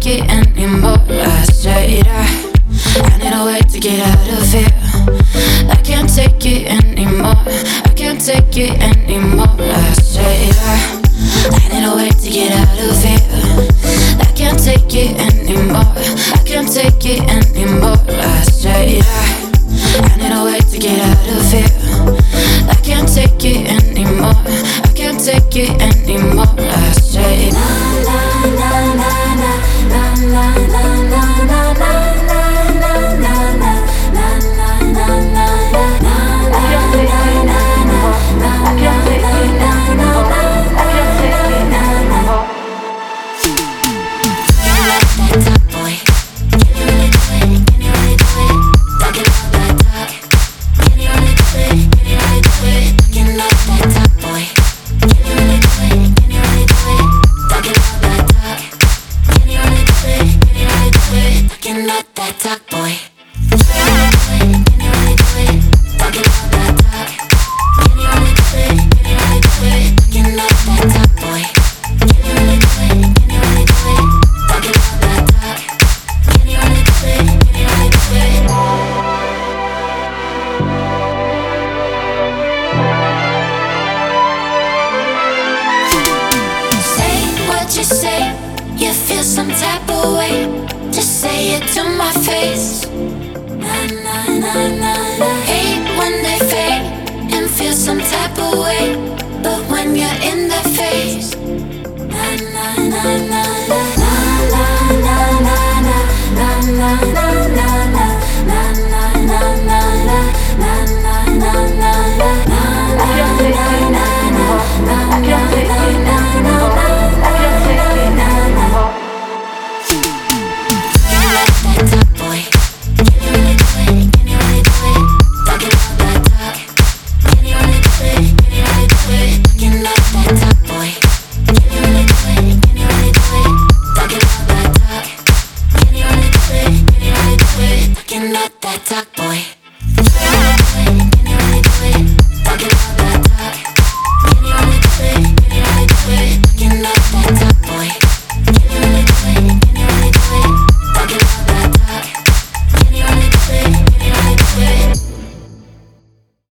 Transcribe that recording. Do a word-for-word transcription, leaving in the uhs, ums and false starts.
take it anymore. I said I, I need a way to get out of here. I can't take it anymore. I can't take it anymore. I said I, I need a way to get out of here. I can't take it anymore. I can't take it anymore. I said I, I need a way to get out of here. I can't take it anymore. I can't take it anymore. I said na na na na na na na na na na. Some type of way, but when you're in the face, na na na na na.